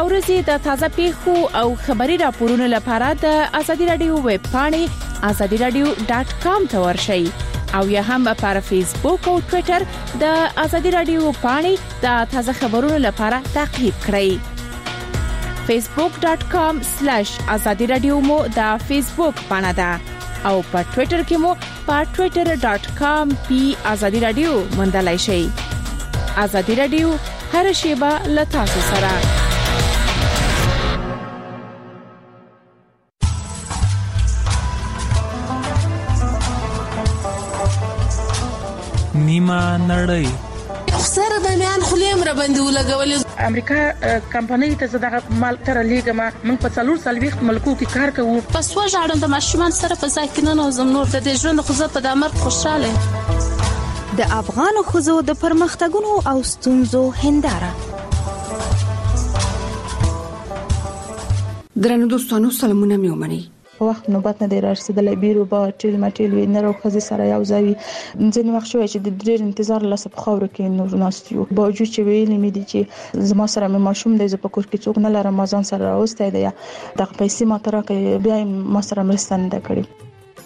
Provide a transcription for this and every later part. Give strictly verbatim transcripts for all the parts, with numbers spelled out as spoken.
ورځې د تازه پیښو او خبري راپورونو لپاره د ازادي رادیو ویب پاڼې ازادي رادیو ډاټ کام ته ورشئ او یا هم پر فیسبوک او ټوئیټر د ازادي رادیو پاڼې د تازه خبرونو لپاره تعقیب کړئ. فیسبوک ډاټ کام سلیش ازادي رادیو مو د فیسبوک پاڼه ده او په ټوئیټر کې مو په ټوئیټر ډاټ کام پی ازادي رادیو موندلای شئ. ازادي رادیو هر شیبه له تاسو سره. نیمه نړۍ سره د میان خلیم را باندې ولګولې. امریکا کمپنۍ ته زداغه مال تر لیګما موږ په څلور سلويخت ملکو کې کار کوو. پس وژاړم د ماشومان سره په ځای کې نه نوزم نور د دې ژوند خو زه په دامر خوشاله. د افغان خزو د پرمختګونو او ستونزو هنداره. درنو دوستانو سلامونه مې ومنئ. په وخت نوبت نه دی رارسیدلې بیرو با ټیل مټیل وینر او خزي سره یو ځای ځنې وخت شوی چې د ډېر انتظار لاسه په خاور کې نور ناستیو باوجود چې ویلې مې دي چې زما سره مې ماشوم دی ز په کور کې څوک نه لرم ځان سره راوستي دی د پیسې ما تر کې بیا ما سره مرسته نه کړې.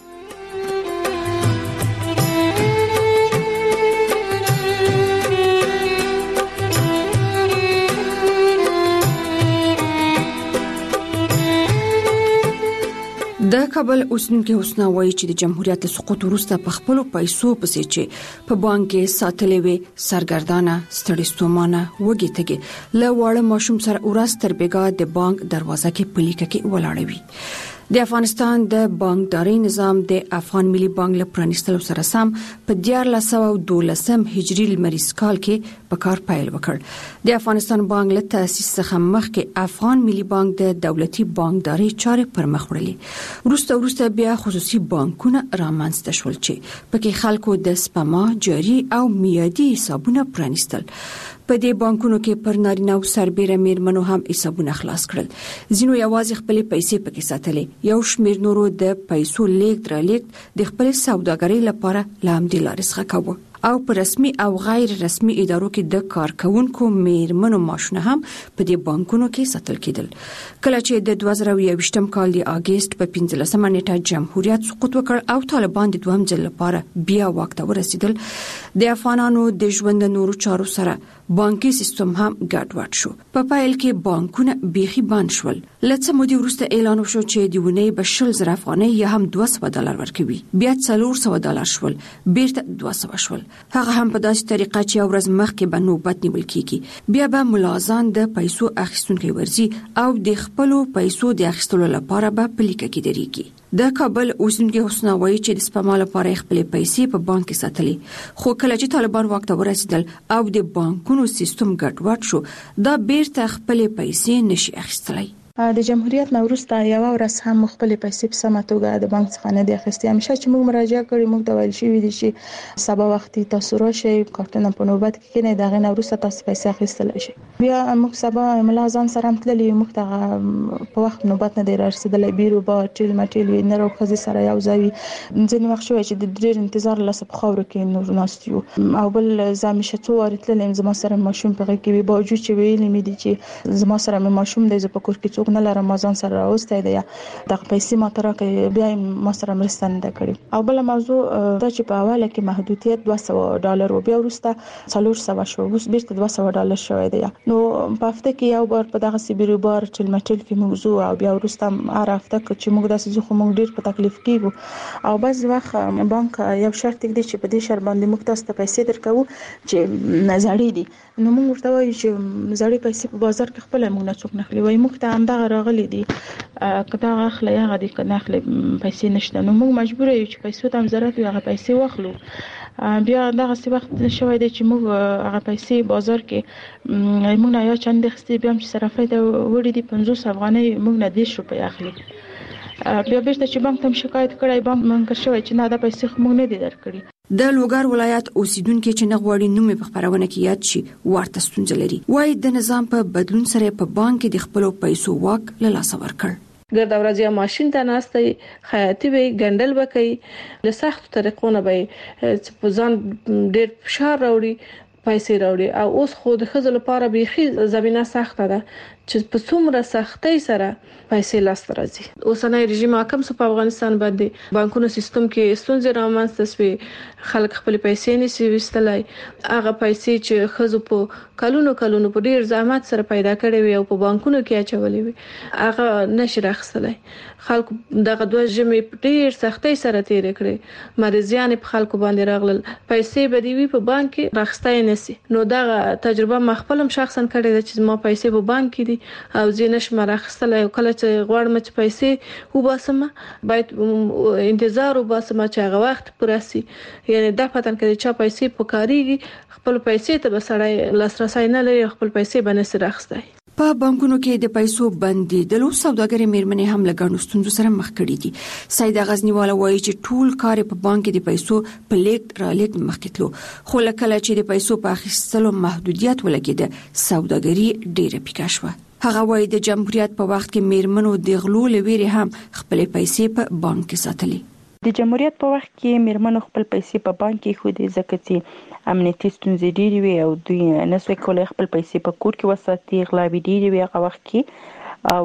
د کابل اوسنیکي حسنا وایي چې د جمهوریت سقوط وروسته په خپل پیسو پسې چې په بانک کې ساتلې وي سرګردانه ستړي ستومانه وږي تګي له واړه ماشوم سره ورځ تر بیګا د بانک دروازه کې پلیکه کې ولاړ وي. د افغانستان د بانکداري نظام د افغان ملي بانک له پرانیستلو سره سم په دیارلس سوه دولسم هجري لمریز کال کې په کار پیل وکړ. د افغانستان بانک له تاسیس څخه مخکې افغان ملي بانک د دولتي بانکداري چارې پرمخ وړلې. ورسته ورسته بیا خصوصي بانکونه رامنځته شول چې پکې خلکو د سپما جاري او میادي حسابونه پرانیستل. په دې بانکونو کې پر نارینه او سربېره میرمنو هم حسابونه خلاص کړل. ځینو یوازې خپل پیسې پکې ساتلې. یو شمېر نورو د پیسو لیږد رالیږد د خپل سوداګرۍ لپاره لام دي لارې څخه کاوه. او په رسمي او غیر رسمي ادارو کې د کارکونکو میرمنو معاشونه هم په دې بانکونو کې ساتل کېدل. کله چې د دوه زره یوویشتم کال د اگست په پنځلسمه نیټه جمهوریت سقوط وکړ او طالبان د دوهم ځل لپاره بیا واک ته ورسېدل د افغانانو د ژوند نورو چارو سره بانکي سیستم هم ګډوډ شو. په پایل کې بانکونه بیخي بند شول. لڅ مودې وروسته اعلان وشو چې د ونې به شل زره افغانۍ یا هم دوه سوه ډالر ورکوي. بیا څلور سوه ډالر شول. بیرته دوه سوه شول. هغه هم په داسې طریقه چې یو ورځ مخکې به نوبت نیول کیږي. بیا به ملازان د پیسو اخیستونکي ورزي او د خپلو پیسو د اخیستلو لپاره به پلیکه کې درېږي. د کابل اوسنیکي حسنا وایي چې د سپما لپاره خپل پیسې په بانک کې ساتلې. خو کله چې طالبان واک ته ورسېدل او د بانکونو سیستم ګډوډ شو دا بیرته خپل پیسې نشي اخیستلای. د جمهوریت نه وروسته یو ورځ هم خپل پیسې په سمه توګه د بانک څخه نه دی اخیستي. همیشه چې موږ مراجعه کړې موږ ته ویل شوي دي چې سبا وخت تاسو راشئ کارتونه په نوبت کې نه دغه نه وروسته تاسو پیسې اخیستلی شئ. بیا موږ سبا ملازم سره هم تللي موږ ته په وخت نوبت نه دی رارسېدلی بیرو با ټیل مټیل وینر او خزي سره یو ځای ځینې وخت شوی چې د ډېر انتظار لاسه په خاور کې نور ناستیو او بل زه همیشه څو وارې تللې زما سره ماشوم په غېږ کې وي باوجود چې ویلې مې دي چې زما سره مې ماشوم دی زه په کور کې څوک نه لرم ځان سره راوستي دی د پیسې ما تر کې بیا ما سره مرسته نه کړې. او بل موضوع دا چې په اوله کې محدودیت دوه سوه ډالر او بیا وروسته څلور سوه شو اوس بیرته دوه سوه ډالر شوی دی. نو په هفته کې یو بار په دغه سیبري بار چې مټل کې موضوع او بیا وروسته هر هفته چې موږ داسې ځو خو موږ ډیر په تکلیف کېږو او بعض وخت بانک یو شرط دی چې په دې شرط باندې موږ تاسو ته پیسې درکو چې نظری دي. نو موږ ورته وایو چې زړې پیسې په بازار کې خپل موږ نه څوک نه خلی وای موږ ته هم دا راغلي دي کدا اخلي هغه دي کنه اخلي پیسې نشته. نو موږ مجبور یو چې پیسې ته هم ضرورت وي هغه پیسې واخلو. بیا دغه څه وخت شوی دی چې موږ هغه پیسې بازار کې موږ نه یا چند خستې بیا چې صرافه ته وړي دي پنځوس افغانۍ موږ نه دیش روپۍ اخلي. بیا بیرته چې بانک ته شکایت کړای بانک منکر شوی چې نه دا پیسې موږ نه دي درکړي. د لوګر ولایت اوسیدونکو چې نه غواړي نوم په خبرونه کې یاد شي ورته ستونزه لري. وایي د نظام په بدلون سره په بانک کې د خپل پیسو واک له لاسه ورکړ. ګرد ورځي ماشين ته ناستي خیاطي وي ګندل وکي له سخت طریقو نه وي چې په ځان ډېر فشار راوړي پیسې راوړي او اوس خو د خزل لپاره بيخي زمينه سخته ده چې په څومره سختۍ سره پیسې لاس ته راځي. اوسنۍ رژیم حاکم سو په افغانستان باندې بانکونو سیستم کې ستونزې رامنځته شوې، خلک خپل پیسې نشي وستلای. هغه پیسې چې خزو په کلونو کلونو په ډیر زحمت سره پیدا کړې وي او په بانکونو کې اچولې وي هغه نشي راخستلای. خلکو دغه دوه جمعې ډیر سختۍ سره تیر کړې، مریضیان په خلکو باندې راغلل، پیسې به دی وي په بانک کې راخستای نشي. نو دا تجربه ما خپلم شخصا کړې ده چې ما پیسې په بانک کې دي او زه نشم راخستلای. کله چې غواړم چې پیسې وباسم باید انتظار وباسم چې هغه وخت پوره شي. یعنی دا پاتن کې چې پیسې پکاريږي خپل پیسې ته بسړای لاسرسي نه لري، خپل پیسې باندې راخستای. په بانکونو کې د پیسو بندیدلو سوداګري میرمنې هم لګانو ستونزو سره مخ کړي دي. سید غزنیواله وایي چې ټول کار په بانک کې د پیسو په لیک را لیک مخکتلو، خو لکه چې د پیسو په اخیستلو محدودیت ولګیده سوداګري ډیره پیکا شوه. هغه وایي د جمهوریت په وخت کې میرمنو د غلو لويري هم خپل پیسې په بانک کې ساتلي. د جمهوریت په وخت کې میرمنو خپل پیسې په بانک کې خو دې ځکه چې امنیتي ستونزې ډېرې وي او دوی نسوي کولای خپل پیسې په کور کې وساتي، غلاوي ډېرې وي هغه وخت کې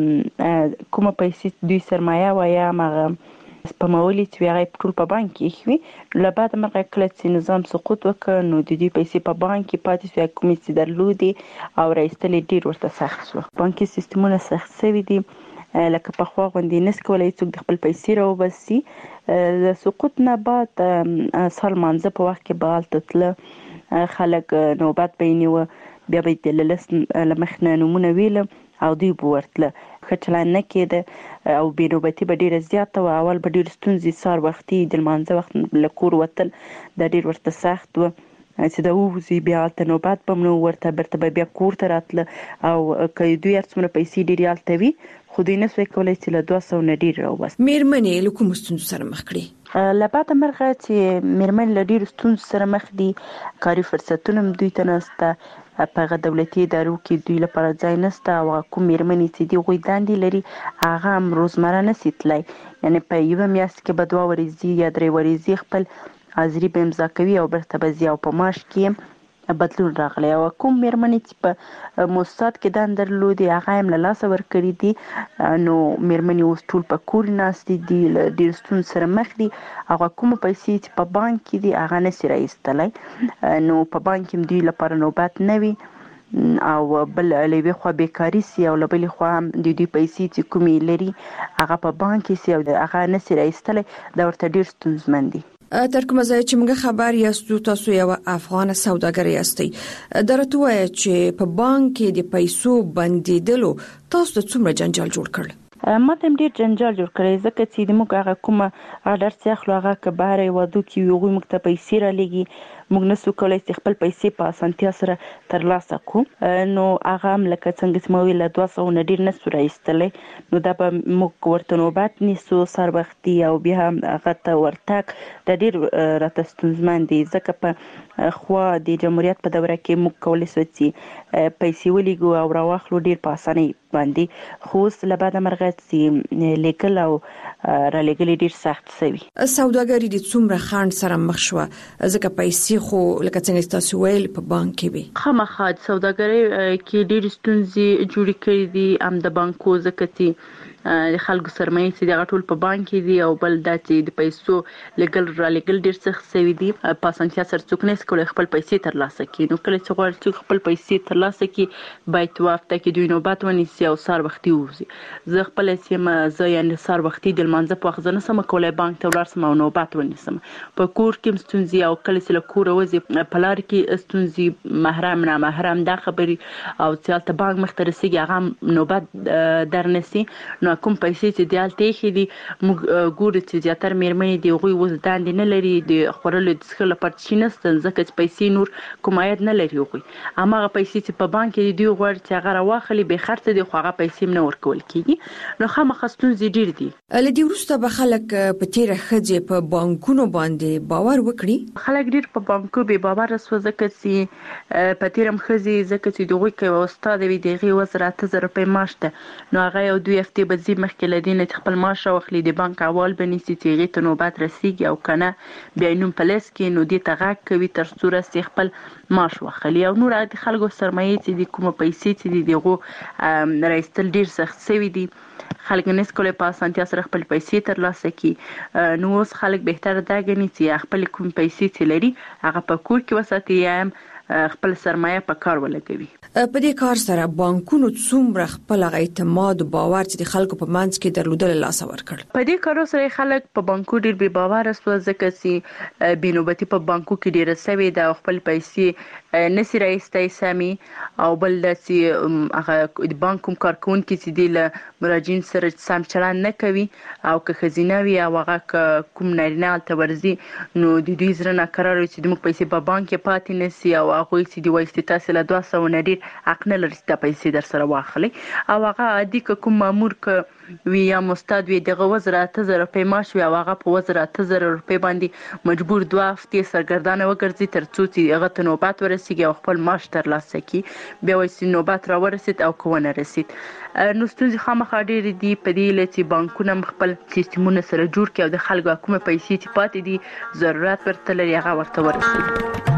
او کومه پیسې دوی سرمایه وایي هغه سپمولي چې هغه ټول په بانک کې وي. له بعد مرغه کله چې نظام سقوط وکړ نو د دې پیسې په بانک کې پاتې شوې، کومې چې درلودي او راایستلې ډېر ورته سخت شو. بانکي سیستمونه سخت شوي دي، لکه په خوا غوندې نس کولای څوک د خپل پیسې راوباسي. د سقوط نه بعد سال مانځه په وخت کې به هلته تله خلک نوبت به یې نیوه، بیا به یې د لس له مخې نه نومونه ویله او دوی به ورتله. ښه چلند نه کېده او بې نوبتي به ډېره زیاته وه. اول به ډېرې ستونزې سهار وختي د لمانځه وخت له کور وتل دا ډېر ورته سخت وه چې دا ووځي بیا هلته نوبت به هم نه ورته بیرته به بیا کور ته راتله. او که دوی هر څومره پیسې ډېرې هلته وي خو دوی نسوی کولی چې له دوه سوه نه ډېر راوباسي. میرمنې له کومو ستونزو سره مخ کړي؟ له بعده مرغه چې میرمنې له ډېرو ستونزو سره مخ دي، کاري فرصتونه هم دوی ته نشته، په هغه دولتي ادارو کې دوی لپاره ځای نشته او کوم میرمنې چې دي هغوی دندې لري هغه هم روزمره نشي تللی. یعنې په یوه میاشت کې به دوه ورځې یا درې ورځې خپل حاضري به امضا کوي او بیرته به ځي او په معاش کې بدلون راغلی. او کوم میرمنې چې په موسسات کې دنده درلودې هغه هم له لاسه ورکړي دي، نو میرمنې اوس ټول په کور ناستې دي، له ډېرو ستونزو سره مخ دي. هغه کومه پیسې چې په بانک کې دي هغه نشي راایستلی، نو په بانک کې دوی لپاره نوبت نه وي او بل له یوې خوا بیکاري سي او له بلې خوا هم د دوی پیسې چې کومې لري هغه په بانک کې سي او هغه نشي راایستلی، دا ورته ډېر ستونزمن دي. تر کومه ځای چې موږ خبر یاستو تاسو یو افغان سوداګر یاستئ، درته وایي چې په بانک کې د پیسو بندیدلو تاسو ته څومره جنجال جوړ کړل؟ ما ته هم ډېر جنجال جوړ کړی، ځکه چې د موږ هغه کومه اډر چې اخلو هغه که بهر هېوادو کې وي هغوی موږ ته پیسې رالیږي، موږ نسو کولی چې خپل پیسې په اسانتیا سره ترلاسه کړو. نو هغه هم لکه څنګه چې ما ویل له دوه سوه نه ډېر نسو راایستلی، نو دا به موږ ورته نوبت نیسو سهار وختي او بیا هم هغه ته ورتګ دا ډېر راته ستونزمن دی. ځکه په خوا د جمهوریت په دوره کې موږ کولی سو چې پیسې ولیږو او راواخلو ډېر په اسانۍ باندې، خو اوس له بعده مرغه چې لیکل او رالیږل ډېر سخت شوي. سوداګري د څومره خنډ سره مخ شوه ځکه پیسې خو لکه څنګه تاسو ویل په بانک کې وي؟ خامخا د سوداګرۍ کې ډېرې ستونزې جوړې کړې دي هم د بانکو، ځکه چې د خلکو سرمایې چې دغه ټول په بانک کې دي او بل دا چې د پیسو لګل را لګل ډېر سخت شوي دي. په اسانتیا سره څوک نشي کولی خپل پیسې ترلاسه کړي، نو کله چې غواړي چې خپل پیسې ترلاسه کړي باید یوه هفته کې دوی نوبت ونیسي او سهار وختي ووځي. زه خپله چې یم زه یعنې سهار وختي د لمانځه په وخت زه نشم کولی بانک ته ولاړ شم او نوبت ونیسم. په کور کې هم ستونزې او کله چې له کوره وځي په لار کې ستونزې، محرم نامحرم دا خبرې او چې هلته بانک مخته رسېږي هغه هم نوبت درنیسي. نو کوم پیسې چې د هلته ایښي دي موږ ګورو چې زیاتره میرمنې دي هغوی اوس دندې نه لري، د خوړلو د څښلو لپاره شي نشته، ځکه چې پیسې نور کوم عاید نه لري هغوی. هماغه پیسې چې په بانک کې دي دوی غواړي چې هغه راواخلي، بې خرڅه دي خو هغه پیسې هم نه ورکول کېږي. نو خامخا ستونزې ډېرې دي. له دې وروسته به خلک په تېره ښځې په بانکونو باندې باور وکړي؟ خلک ډېر په بانکو بې باوره شوه، ځکه چې په تېره هم ښځې ځکه چې د هغوی که یوه استاده وي د هغې اوه زره اته زره روپۍ معاش ده، نو هغه یو دوې هفتې به وځي مخکې لدین خپل معاش واخلي د بانک اول بنسي چې غي ته نوبت رسیږي او کنه بیا نوم پلیس کې نو دې تغاک کوي تر څو رسي خپل معاش واخلي او نور د خلکو سرمایه چې د کومه پیسې چې دغه راستل ډیر سخت سوي دي خلک نس کولای په اسانتیا سره خپل پیسې ترلاسه کړي نو اوس خلک بهتره دا غني چې خپل کوم پیسې چې لري هغه په کور کې وساتي یا خپل سرمایه په کار ولګوي. په دې کار سره بانکونو څومره خپل اعتماد او باور چې د خلکو په منځ کې درلودل لاس ورکړ. په دې کارو سره خلک په بانکو ډیر بې باور سو ځکه چې بینوبتي په بانکو کې ډیر سوي د خپل پیسې نسی راځي سامي او بل چې هغه د بانکوم کارکونکو چې د مراجعین سره سم چلند نه کوي او که خزینه وي او هغه کوم نارینه التورزي نو د دوی زره نه قرار چې د موږ پیسې په بانک کې پاتې نسی او هغه چې دی وایي چې تاسو له دوه سوه نه ډیر حق نه لري چې پیسې در سره واخلي او هغه عادي کوم مامور ک وی یا مستاد وی دغه وزره اته زره روپۍ معاش وی او هغه په وزره اته زره روپۍ باندې مجبور دوه هفتې سرګردانه وګرځي تر څو چې هغه ته نوبت ورسیږي او خپل معاش ترلاسه کړي بیا وایي چې نوبت را ورسید او که ونه رسید نو ستونزې خامخا ډېرې دي په دې هیله چې بانکونه خپل سیستمونه سره جوړ کړي او د خلکو کومه پیسې چې پاتې دي ضرورت ورته لري هغه ورته ورسوي.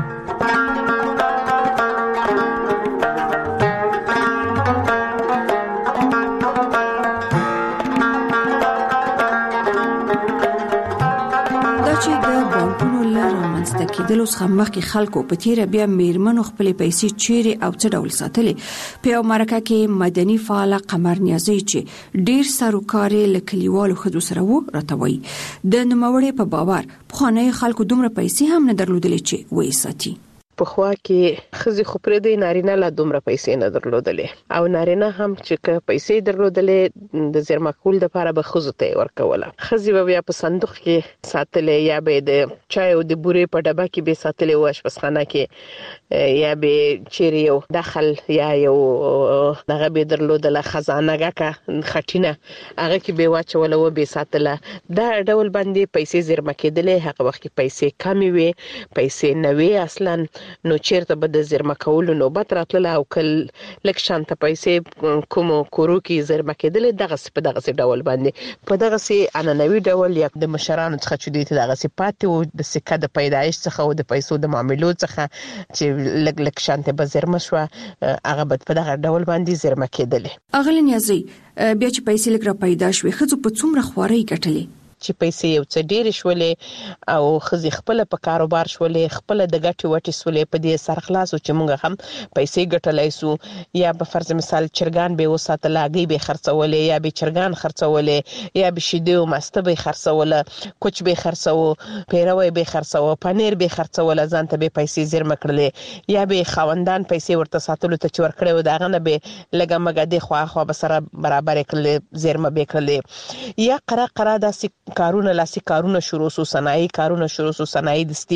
د کېدلو څخه مخکې خلکو په تیره بیا میرمنو خپل پیسې چیرې او څه ډول ساتلې په یو مرکه کې مدني فعاله قمر نیازی چې ډیر سروکارې له کلیوالو ښځو سره وو راته وایي د نوموړې په باور پخواني خلکو دومره پیسې هم نه درلودلې چې وایي ساتي. په خوا کې خزي خپره دی نارینه لا دومره پیسې نه درلودلې او نارینه هم چې پیسې درلودلې د زیرما کول د لپاره به خزو ته ورکوله خزي بیا په صندوق کې ساتلې یا به د چای او د بورې په ډبه کې به ساتلې واش پسخانه کې یا به چیرې یو داخل یا یو دغه به درلودله خزانه کا خټینه هغه کې به واچول او به ساتله دا ډول باندې پیسې زیرما کېدلې هغه وخت کې پیسې کمی وي پیسې نه وي اصلا نو چیرته به د زیرما کولو نوبت راتله او کل لک شانته پیسې کوم کورو کې زیرما کېدل دغه په دغه ډول باندې په دغه سي اننوي ډول یا د مشرانو څخه چې د دغه سي پاتې او د سکه د پیدایش څخه او د پیسو د معاملو څخه چې لک لک شانته به زیرما شو هغه په دغه ډول باندې زیرما کېدل. اغلی نیازی بیا چې پیسې لک را پیدا شوې خځو په څومره خواري ګټلې چې پیسې یو څه ډېر شولې او خزي خپل په کاروبار شولې خپل د ګټي وټي شولې په دې سرخلاص چې موږ هم پیسې ګټلای سو یا په فرض مثال چرګان به وساتل اگې به خرڅولې یا به چرګان خرڅولې یا به شیدې او مسته به خرڅوله کوچ به خرڅو پیروي به خرڅو پنیر به خرڅول ځانته به پیسې زیرمه کړلې یا به خوندان پیسې ورته ساتلو ته چور کړو داغه نه به لګه مګه د خوا خوا به سره برابر کړلې زیرمه به کړلې یا قرا قرا داسې کارونه لاسي کارونه شروع سو صنایي کارونه شروع سو صنایي دستي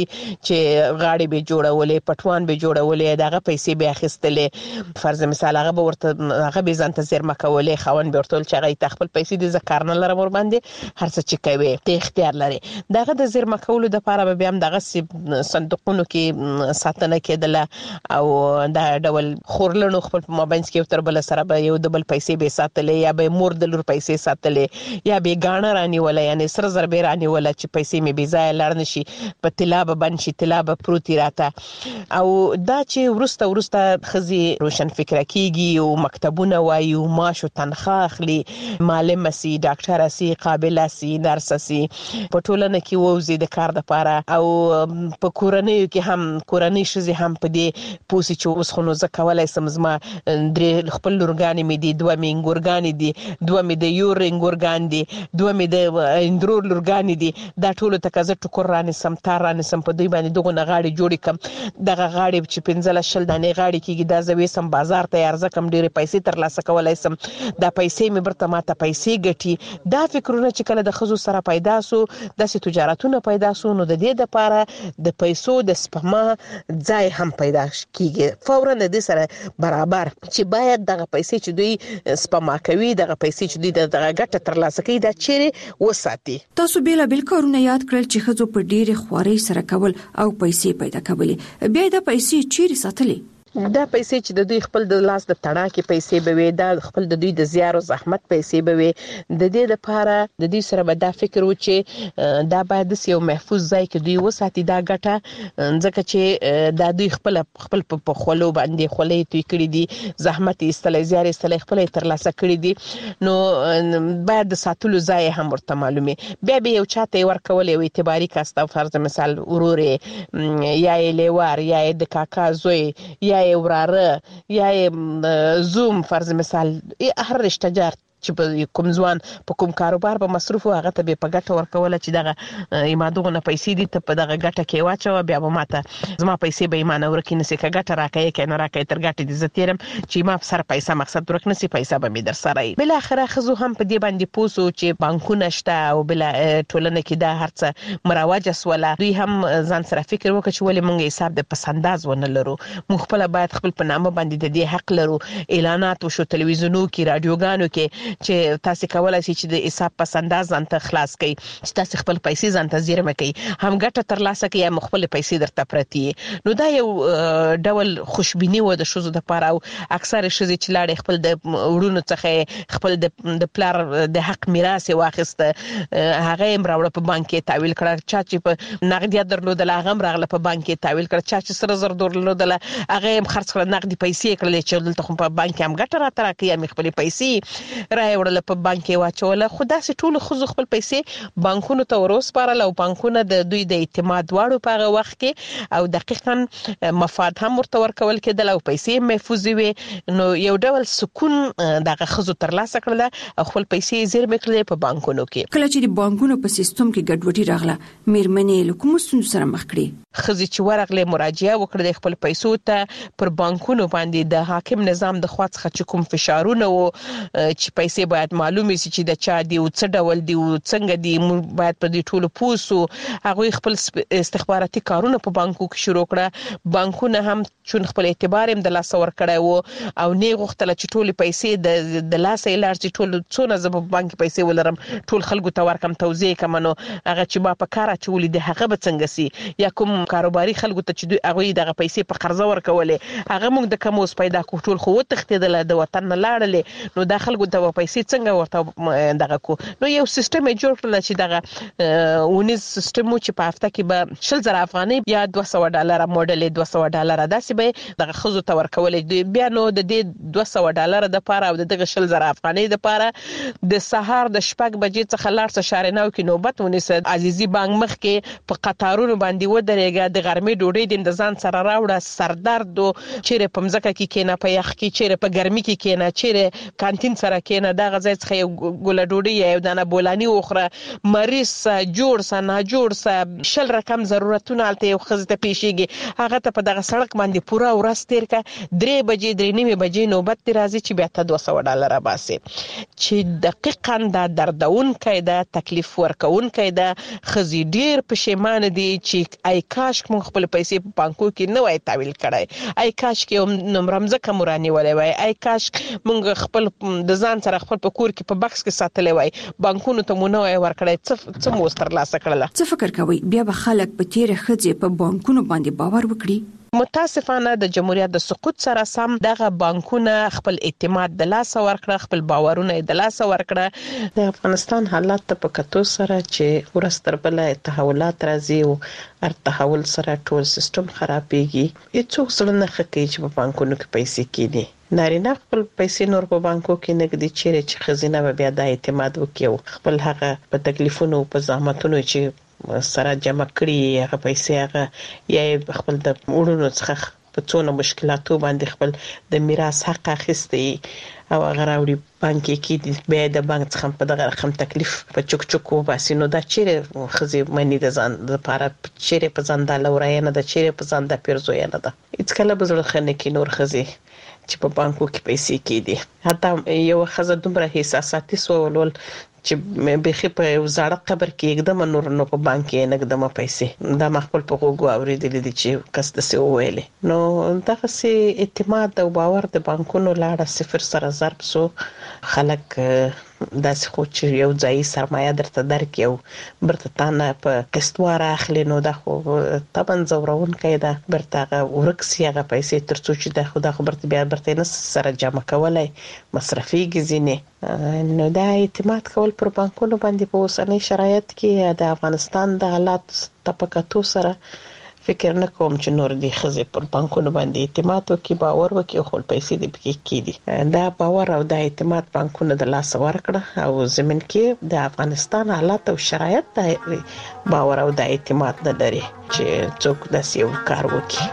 چې غاړي به جوړولې پټوان به جوړولې دغه پیسې به اخیستلې فرض مثال هغه به ورته هغه به ځانته زیرمه کولې خوان به ورته چې هغه تخپل پیسې د ذکر نه لره ور باندې هر څه چې کوي ته اختیار لري دغه د زیرمه کولو د لپاره به هم دغه صندوقونو کې ساتنه کېدله او دا ډول خورلنو خپل مابینس کې تر بل سره به یو د بل پیسې به ساتلې یا به مور د لور پیسې ساتلې یا به غاڼه رانی ولا یعنی سره زربې رانی ولا چې پیسې مې بي ځای لار نشي په طلاب باندې شي طلاب پروتي راته او دا چې ورسته ورسته خزي روشن فکر کیږي او مکتبونه وایو معاش او تنخواه اخلي معلم سي ډاکټر سي قابل سي نرس سي په ټولنه کې ووزي د کار لپاره او په کورنۍ کې هم کورنۍ شزي هم په دې پوسي چې اوس خو نو زکولای سمزما درې خپل لورګانی مې دي دوه مې ګورګانی دي دوه مې د یور ګورګان دي دوه مې د اندرور لورګانی دي دا ټول تکازه ټکر رانه سم تار رانه سم په دوی باندې دغه غاړي جوړی کم دغه غاړي چې پنځله شل دانې غاړي کېږي دا زوي سم بازار ته ارزه کم ډېر پیسې تر لاسه کولای سم دا پیسې مې برته ماته پیسې ګټي دا فکرونه چې کله د خزو سره پیدا سو د سي تجارتونه پیدا سو نو د دې لپاره د پیسو د سپما ځای هم پیدا کیږي فورا د دې سره برابر چې باید دغه پیسې چې دوی سپما کوي دغه پیسې چې دوی دغه ګټه تر لاسه کوي دا چیرې وساتي. تاسو بیل بیل کارونه یاد کړل چې خزو په ډېر خواري سره کول او پیسې پیدا کولې بیا د پیسې چیرې ساتلې دا پیسې چې د دوی خپل د لاس د تړاکې پیسې به وي، دا خپل د دوی د زیار او زحمت پیسې به وي. د دې لپاره د دوی سره به دا فکر و چې دا باید یو محفوظ ځای کې دوی وساتي دا ګټه، ځکه چې دا دوی خپل خپل په خولو باندې خولې توی کړې دي، زحمت یې ایستلی، زیار یې ایستلی، خپل یې ترلاسه کړي دي، نو باید د ساتلو ځای هم ورته معلومي. بیا به یو چاته یې ورکول، یو اعتباري کس ته، فرض مثال ورور یا یې لیوار یا یې د کاکا زوی یا یې وراره یا یې زوم، فرض مثال هر رشته جار چې په کوم ځوان په کوم کاروبار به مصروف هغه ته به په ګټه ورکوله چې دغه ایمادغه پیسې دي ته په دغه ګټه کې واچوه، بیا به ماته زما پیسې به ایمانه ورکې نسی که ګټه راکې کې نه راکې تر ګټې دې زه تیرم چې ما په سر پیسې مقصد ورک نسی، پیسې به مې در سره وي. بل اخره خزو هم په دې باندې پوسو چې بانکونه شته او بل ټولنه کې دا هرڅه مروج سواله، دوی هم ځان سره فکر وکړي چې ولې مونږ حساب د پسنداز ونه لرو، مونږ خپل باید خپل په نامه باندې د دې حق لرو. اعلانات وشو تلویزیونو کې، رادیوګانو کې چې تاسو کولای شئ چې د حساب پسنداز ځان ته خلاص کړئ، چې تاسو خپل پیسې ځان ته زیرمه کړئ، هم ګټه ترلاسه کړئ یا خپل پیسې درته پرتی. نو دا یو ډول خوشبینی و د شوزو د پاره، او اکثر شوزي چې لاړې خپل د وړونو څخه خپل د پلار د حق میراث واخیسته، هغه هم راوړ په بانک کې تحویل کړ، چا چې په نقدیات درلودل هغه هم راغله په بانک کې تحویل کړ، چا چې سره زر درلودل هغه هم خرڅ کړ، نقدي پیسې کړل چې دلته خو په بانک هم ګټه راته راکړي، هم خپل پیسې راوړل په بانک کې واچول. خو داسې ټول خو خپل پیسې بانکونو ته وروسپارل، او بانکونه د دوی د اعتماد واړو په هغه وخت کې او دقیقاً مفاد هم ورته ورکول کېدل او پیسې محفوظ وي. نو یو ډول سکون دغه خزو ترلاسه کړل او خپل پیسې زیرمه کړل په بانکونو کې. کله چې د بانکونو په سیستم کې ګډوډي راغله، میرمنې له کوم ستونزو سره مخ کړي؟ خزي چې ورغله مراجعه وکړه د خپل پیسو ته پر بانکونو باندې د حاکم نظام د خوا څخه چې کوم فشارونه وو چې پیسې باید معلومه شي چې د چا دی او څه ډول دی او څنګه دی، موږ باید په دې ټولو پوسو. هغه خپل استخباراتي کارونه په بانکو کې شروع کړه، بانکونه هم چون خپل اعتبار هم د لاس ور کړی وو او نه غوښتل چې ټول پیسې د د لاس یې لارځي، ټول څونه زب بانک پیسې ولرم ټول خلکو ته ورکم توزیع کوم، نو هغه چې ما په کار اچولې د هغه به څنګه سي، یا کوم کاروباري خلکو ته چې دوی هغه دغه پیسې په قرضه ورکولې هغه موږ د کوم اوس پیدا کو ټول خو تختیدل د وطن نه لاړلې، نو دا خلکو ته پیسې څنګه ورته دغه کو. نو یو سیستم جوړ کړل چې دغه ونیز سیستم چې په هفته کې به شل زره افغاني یا دوه سوه ډالر موډل دوه سوه ډالر داسې به دغه خزو ته ورکولې. بیا نو د دې دوه سوه ډالر د پاره او دغه شل زره افغاني د پاره د سهار د شپږ بجې څخه لاړ څه شارناو کې نوبت ونیس، عزیزي بانک مخ کې په قطارونو باندې ودرېګا، د غرمې ډوډۍ د ځان سره راوړه، سردرد او چیرې په مزکه کې کېنه، په یخ کې چیرې په ګرمي کې کېنه، چیرې کانتین سره کېنه، دا غځای څخه یو ګوله ډوډۍ یو دانه بولانی وخره، مریض جوړ سه نه جوړ سه شل رقم ضرورتونه الته یو خزته پیشيږي، هغه ته په دغه سړک باندې پورا ورځ تیر کا، درې بجې درې نیمه بجې نوبت دی راځي چې بیا ته دوه سوه ډالر باسي، چې دقیقاً دا دردون کیده تکلیف ورکون کیده. خزي ډیر پښیمان دي چې آی کاش موږ خپل پیسې په بانکو کې نه وای تحویل کړای، آی کاش کې نمرمزه کمرانی ولې وای، آی کاش موږ خپل د ځان سره خپل په کور کې په بکس کې ساتلې وای، بانکونو ته مونږ وای ورکړای، څه څه مو ستر لاسه کړل. څه فکر کوي بیا به خلک په تیر خځې په بانکونو باندې باور وکړي؟ متاسفانه د جمهوریت د سقوط سره سم دغه بانکونه خپل اعتماد د لاس ورکړه، خپل باورونه د لاس ورکړه. د افغانستان حالات ته په کتو سره چې ورستر بل تحولات راځي او هر تحول سره ټول سیستم خرابېږي، هیڅوک سره نه خکې چې په بانکونو کې پیسې کېدي. نارینه خپل پیسې نور په بانکو کې نه کېدي، چیرې چې خزینه به بیا د اعتماد وکړي، خپل هغه په تکلیفونو په زحمتونو چې سره جمع کړی هغه پیسې هغه یا خپل د وړونو څخه په څونه مشکلاتو باندې خپل د میراث حق اخیستی او هغه راوړي بانک کې بیا د بانک څخه په دغه رقم تکلیف په چوک چوک وباسي. نو دا چیرې خزي منی د ځان د لپاره چیرې په ځان د لورای نه د چیرې په ځان د پیرزوی نه ده، هیڅ کله به زړه خنه کې نور خزي چې په بانکو کې پیسې کېدي. حتی یو خزه دومره حساساتي سوالول چې به په زړه قبر کې एकदम نور نو په بانک کې نه قدمه پیسې دا مخبل په غوغو اوریدل دي چې کس د سی ویلې، نو دغه سي اعتماد او باور د بانکونو لاړه صفر سره ضرب سو، خلک داسې خو چې یو ځای سرمایه درته درکې او برته تانه په کستوار اخلي نو دا خو طبعا زورون کیده برته ورکسي هغه پیسې ترڅو چې دا خو دا خبرته بیا برته نه سره جمع کولای مصرفي گزینه نو دا اعتماد کول پر بانکونو باندې په اوسنۍ شرایط کې د افغانستان د حالات تپکاتو سره فکر نه کوم چې نور دي خزه پر بانکونو باندې اعتماد وکي باور وکي خپل پیسې دې پکې کیدي دا باور او د اعتماد بانکونو د لاس ورکړه او زمين کې د افغانستان حالات او شرایط د باور او د اعتماد نه لري چې څوک داسې یو کار وکي.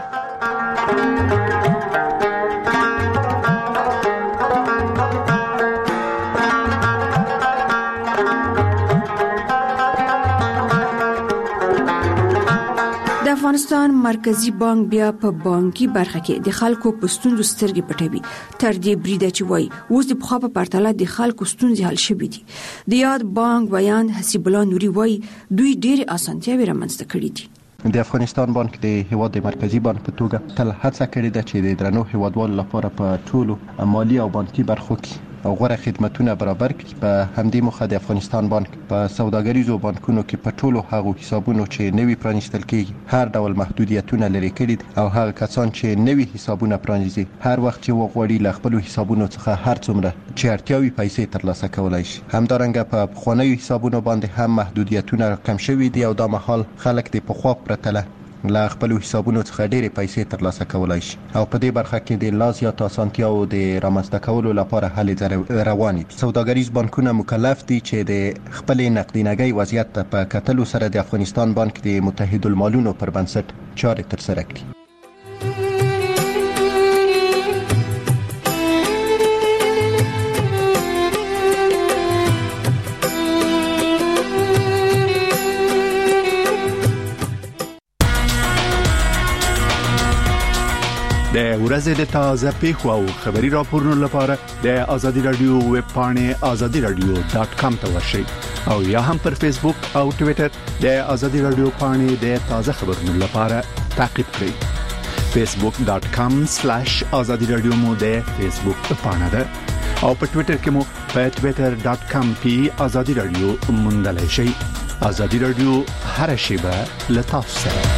د افغانستان مرکزی بانک بیا په بانکي برخه کې د خلکو په ستونزو سترګې پټوي تر دې بریده چې وای اوس د بخوا په پرتله د خلکو ستونزې حل شوې دي. د یاد بانک بیان حسیب الله نوري وای دوی ډېر اسانتیاوې رامنځته کړې دي. د افغانستان بانک د هیواد د مرکزی بانک په توګه تل هڅه کړې ده چې د درنو هیوادوالو لپاره په ټولو مالی او بانکي برخو کې او غوره خدماتونه برابر کړي. په همدې موخه د افغانستان بانک په سوداګریزو بانکونو کې په ټولو هغو حسابونو چې نوي پرانیستل کېږي هر ډول محدودیتونه لري کړي او هغه کسان چې نوي حسابونه پرانیزي هر وخت چې وغواړي له خپل حسابونو څخه هر څومره چې اړتیاوي پیسې ترلاسه کولای شي. همدارنګه په پخوانیو حسابونو باندې هم محدودیتونه کم شوي دي او دا مهال خلک د پخوا پرتله لا خپل حسابونو څخه ډېرې پیسې ترلاسه کولای شي او په دې برخه کې د لا زیات اسانتیاو د رامنځته کولو لپاره هلې روانې دي. سوداګریز بانکونه مکلف دي چې د خپل نقدینګۍ وضعیت په کتلو سره د افغانستان بانک د متحدالمالونو پر بنسټ چارې ترسره کړي. د ورځې د تازه پیښو او خبري راپورونو لپاره د آزادي رادیو ویب پاڼه آزادي رادیو ډاټ کام ته ورشئ او یا هم پر فیسبوک او ټوئیټر د آزادي رادیو پاڼه د تازه خبرونو لپاره تعقیب کړئ. فیسبوک ډاټ کام سلیش آزادي رادیو مو د فیسبوک پاڼه ده او په ټوئیټر کې مو په ټوئیټر ډاټ کام پی آزادي رادیو موندلای شئ. آزادي رادیو هر شیبه لطف سره.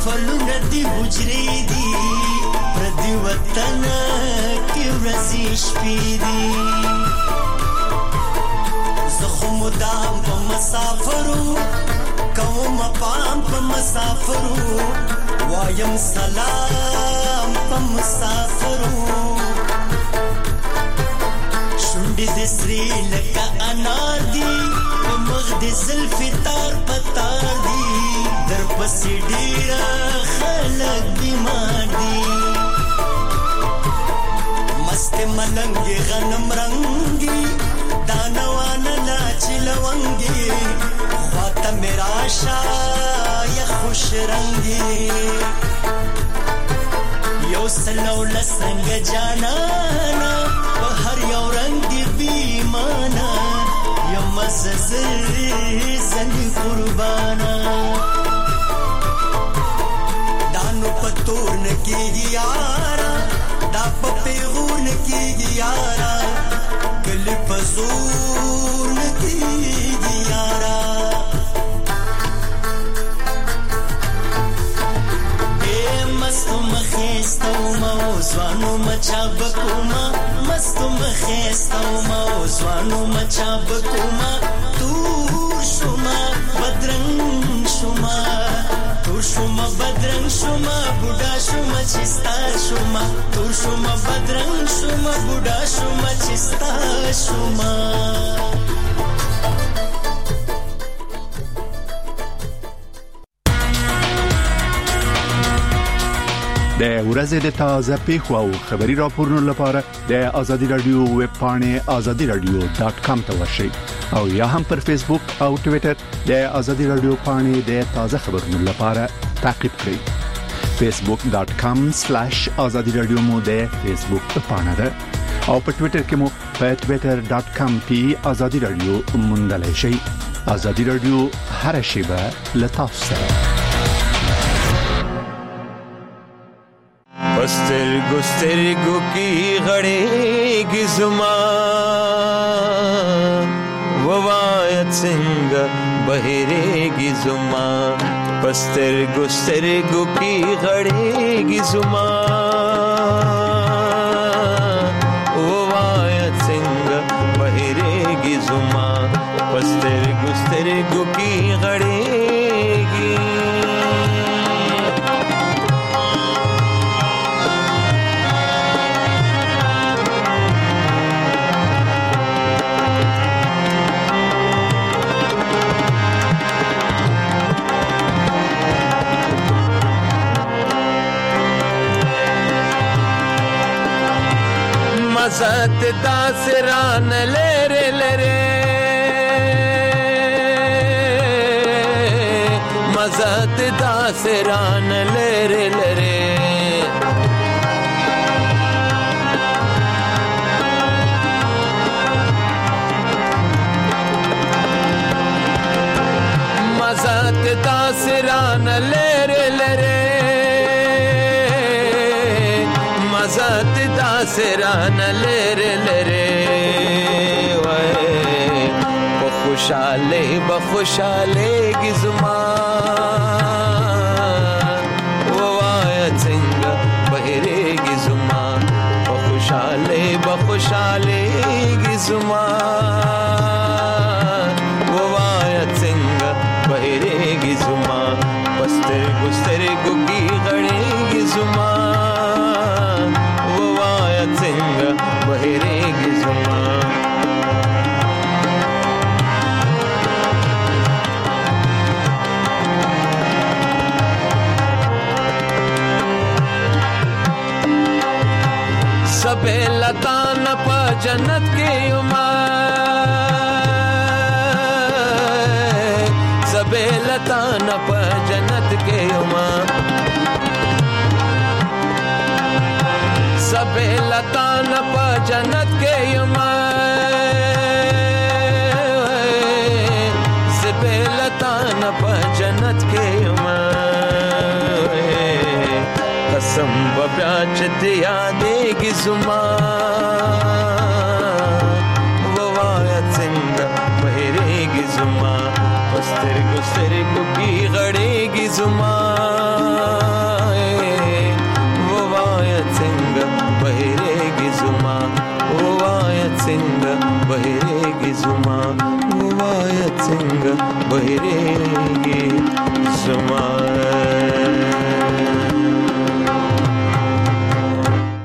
محفلونه دی حجرې دي پردي وطن کې ورځې شپې دي زه خو مدام په مسافرو کوم پام په مسافرو وایم سلام په مسافرو شونډې د سرې لکه انار دي په مخ د زلفې تار په تار دي در پسې ډېره خلک بیمار دي مست ملنګې غنم رنګي دانوانه لاچې لونګې خواته مې راشه یا خوش رنګې یو سلو لسنګ جانانا په هر یو رنګ دی بیمانا یم مززر زنی قربانا دانو پتور نکیگی یارا دا پا پیغور نکیگی یارا کلی پزور نکیگی یارا مستو مخیستو موزوانو مچا بکوما مستو مخیستو موزوانو مچا بکوما تور شما بدرنگ شما تور شما بدرنگ شما بودا شما چستا شما تور شما بدرنگ شما بودا شما چستا شما د ورځې د تازه پیښو او خبري راپورونو لپاره د ازادي رادیو ویب پاڼه ازادي رادیو ډاٹ کام ته ورشئ او یا هم پر فیسبوک او ټوئیټر د ازادي رادیو پاڼه د تازه خبرونو لپاره تعقیب کړئ فیسبوک ډاٹ کام سلیش ازادي رادیو مو د فیسبوک پاڼه ده او په ټوئیټر کې مو په ټوئیټر ډاٹ کام پی ازادي رادیو موندلای شئ ازادي رادیو هر شیبه لتاسو سره پستر گستر گو کی غڑے گی زمان ووایت سنگ بہرے گی زمان پستر گستر گو کی غڑے گی زمان ووایت سنگ بہرے گی زمان پستر گستر گو کی غڑے گی مزت داسران لرے لرے مزت داسران لرے لرے مزت داسران لرے لرے مزت داسران لرے لرے وے بخوشالے بخوشالے کی زمان ووایت سنگ بہرے کی زمان بخوشالے بخوشالے کی زمان ووایت سنگ بہرے کی زمان پستر گستر گی غڑے کی زمان ووایت سنگ بہرے کی زمان सबे लतान पा जन्नत के उमार सबे लतान पा जन्नत के उमार सबे लतान पा जन्नत के उमार सबे लतान पा जन्नत के उमार कसम बप्याच दिया देगी जुमान ववायत सिंग बहरेगी जुमान पस्तर गुस्तर को की गड़ेगी जुमान ووايت څنګه بهرېږي زما ووايت څنګه بهرېږي زما